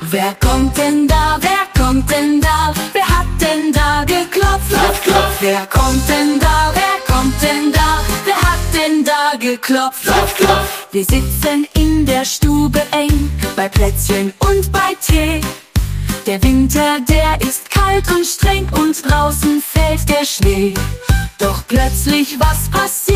Wer kommt denn da, wer kommt denn da? Wer hat denn da geklopft? Klopf, klopf. Wer kommt denn da, wer kommt denn da? Wer hat denn da geklopft? Klopf, klopf. Wir sitzen in der Stube eng, bei Plätzchen und bei Tee. Der Winter, der ist kalt und streng und draußen fällt der Schnee. Doch plötzlich was passiert?